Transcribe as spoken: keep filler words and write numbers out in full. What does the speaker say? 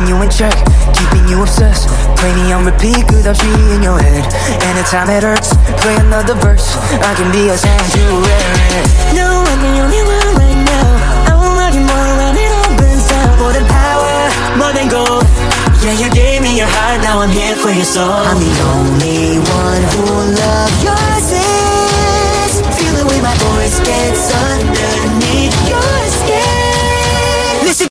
you in check, keeping you obsessed. Play me on repeat, 끝없이 in your head. Anytime it hurts, play another verse. I can be a sanctuary. No, I'm the only one right now. I'm working more when it opens down. More than power, more than gold. Yeah, you gave me your heart, now I'm here for your soul. I'm the only